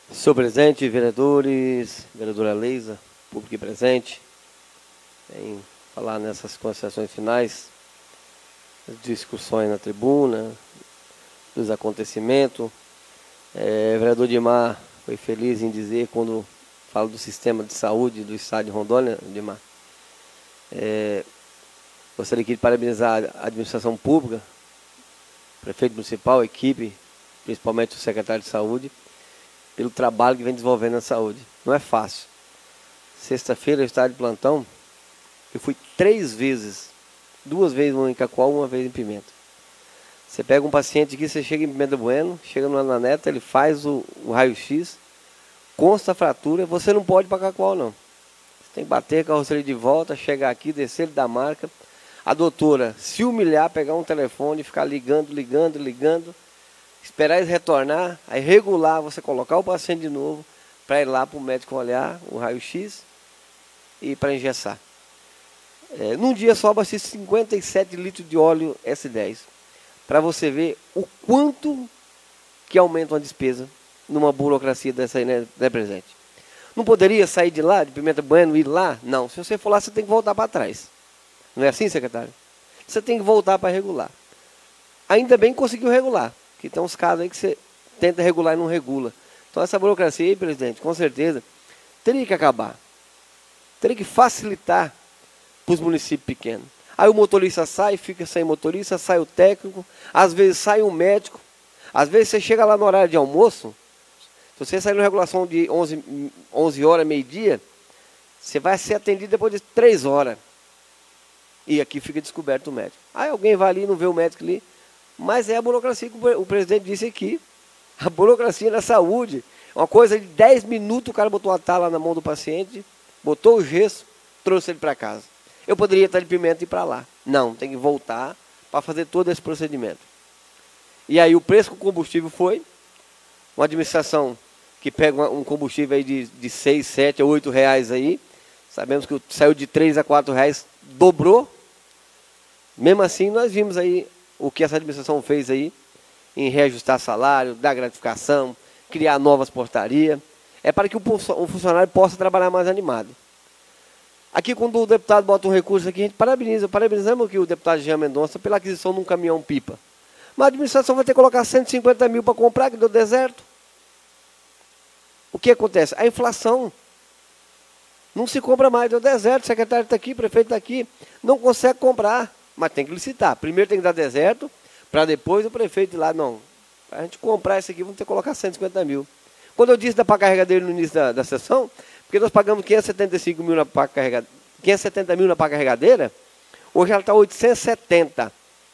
Senhor presidente, vereadores, vereadora Leisa, público e presente, em falar nessas considerações finais, as discussões na tribuna, dos acontecimentos. Vereador Dimar foi feliz em dizer, quando fala do sistema de saúde do estado de Rondônia, Dimar, gostaria aqui de parabenizar a administração pública, prefeito municipal, equipe, principalmente o secretário de saúde, pelo trabalho que vem desenvolvendo na saúde. Não é fácil. Sexta-feira eu estava de plantão, eu fui 3 vezes, 2 vezes em Cacoal, 1 vez em Pimenta. Você pega um paciente aqui, você chega em Pimenta Bueno, chega no Ananeta, ele faz o raio-x, consta a fratura, você não pode ir para Cacoal não. Você tem que bater a carroceria de volta, chegar aqui, descer ele da marca, a doutora se humilhar, pegar um telefone, ficar ligando, esperar eles retornar, aí regular, você colocar o paciente de novo, para ir lá para o médico olhar o raio-x e para engessar. Num dia só abastece 57 litros de óleo S10. Para você ver o quanto que aumenta uma despesa numa burocracia dessa aí, né, presente. Não poderia sair de lá, de Pimenta Bueno, ir lá? Não, se você for lá, você tem que voltar para trás. Não é assim, secretário? Você tem que voltar para regular. Ainda bem que conseguiu regular, que tem uns casos aí que você tenta regular e não regula. Então essa burocracia aí, presidente, com certeza, teria que acabar. Teria que facilitar para os municípios pequenos. Aí o motorista sai, fica sem motorista, sai o técnico, às vezes sai um médico, às vezes você chega lá no horário de almoço, se você sair na regulação de 11 horas, meio-dia, você vai ser atendido depois de 3 horas. E aqui fica descoberto o médico. Aí alguém vai ali e não vê o médico ali, mas é a burocracia que o presidente disse aqui. A burocracia na saúde, uma coisa de 10 minutos, o cara botou uma tala na mão do paciente, botou o gesso, trouxe ele para casa. Eu poderia estar de Pimenta e ir para lá. Não, tem que voltar para fazer todo esse procedimento. E aí o preço do combustível foi uma administração que pega um combustível aí de 6, 7 a 8 reais aí. Sabemos que saiu de 3 a 4 reais, dobrou. Mesmo assim, nós vimos aí o que essa administração fez aí em reajustar salário, dar gratificação, criar novas portarias. É para que o funcionário possa trabalhar mais animado. Aqui, quando o deputado bota um recurso aqui, a gente parabenizamos aqui o deputado Jean Mendonça pela aquisição de um caminhão-pipa. Mas a administração vai ter que colocar 150 mil para comprar, que deu deserto. O que acontece? A inflação. Não se compra mais, deu deserto, o secretário está aqui, o prefeito está aqui, não consegue comprar, mas tem que licitar. Primeiro tem que dar deserto, para depois o prefeito ir lá, não. Para a gente comprar isso aqui, vamos ter que colocar 150 mil. Quando eu disse da pá carregadeira no início da sessão, porque nós pagamos 575 mil na pá carregadeira, 570 mil na pá carregadeira, hoje ela está 870.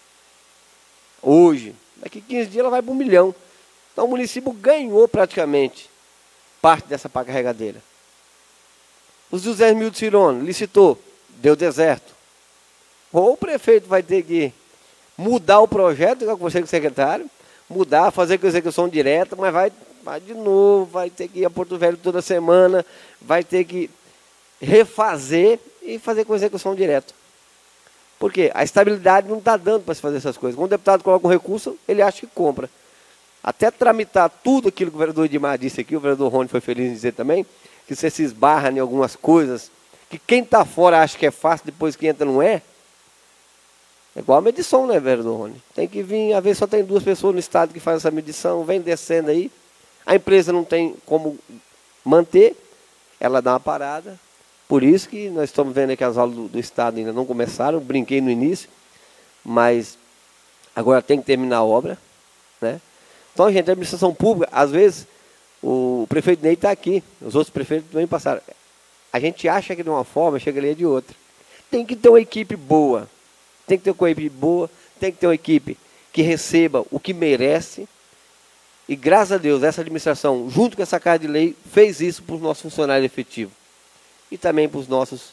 Hoje. Daqui 15 dias ela vai para 1 milhão. Então o município ganhou praticamente parte dessa pá carregadeira. Os 200 mil de Cirone, licitou, deu deserto. Ou o prefeito vai ter que mudar o projeto, igual com você com o secretário, mudar, fazer com execução direta, mas vai de novo, vai ter que ir a Porto Velho toda semana, vai ter que refazer e fazer com execução direta. Por quê? A estabilidade não está dando para se fazer essas coisas. Quando o deputado coloca um recurso, ele acha que compra. Até tramitar tudo aquilo que o vereador Edmar disse aqui, o vereador Rony foi feliz em dizer também, que você se esbarra em algumas coisas, que quem está fora acha que é fácil, depois que entra não é. É igual a medição, né, vereador Rony? Tem que vir, às vezes só tem 2 pessoas no estado que fazem essa medição, vem descendo aí, a empresa não tem como manter, ela dá uma parada. Por isso que nós estamos vendo que as aulas do estado ainda não começaram, brinquei no início, mas agora tem que terminar a obra, né? Então, gente, a administração pública, às vezes, o prefeito Ney está aqui, os outros prefeitos também passaram. A gente acha que de uma forma, chega ali de outra. Tem que ter uma equipe boa, tem que ter uma equipe boa, tem que ter uma equipe que receba o que merece. E graças a Deus, essa administração, junto com essa Casa de Lei, fez isso para os nossos funcionários efetivos. E também para os nossos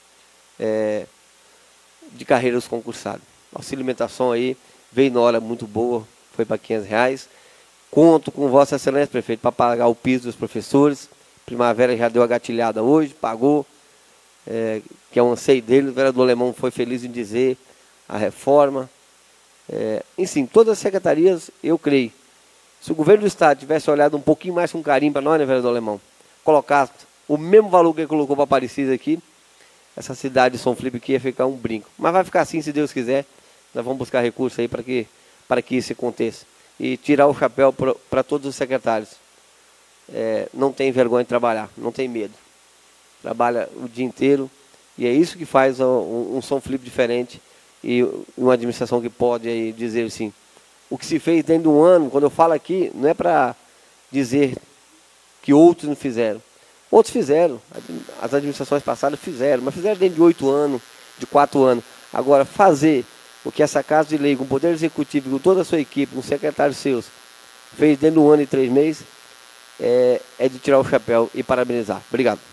de carreiras concursados. Auxílio alimentação aí veio na hora muito boa, foi para R$500. Conto com Vossa Excelência, prefeito, para pagar o piso dos professores. Primavera já deu a gatilhada hoje, pagou, que é um anseio dele. O vereador Alemão foi feliz em dizer a reforma. Enfim, todas as secretarias, eu creio, Se o governo do estado tivesse olhado um pouquinho mais com carinho para nós, né, vereador Alemão, colocar o mesmo valor que ele colocou para Aparecida aqui, essa cidade de São Felipe aqui ia ficar um brinco. Mas vai ficar assim, se Deus quiser. Nós vamos buscar recursos aí para que isso aconteça. E tirar o chapéu para todos os secretários. Não tem vergonha de trabalhar, não tem medo. Trabalha o dia inteiro e é isso que faz um São Felipe diferente e uma administração que pode aí dizer assim, o que se fez dentro de um ano, quando eu falo aqui, não é para dizer que outros não fizeram. Outros fizeram, as administrações passadas fizeram, mas fizeram dentro de 8 anos, de 4 anos. Agora, fazer o que essa Casa de Lei, com o Poder Executivo, com toda a sua equipe, com os secretários seus, fez dentro de um ano e 3 meses, é de tirar o chapéu e parabenizar. Obrigado.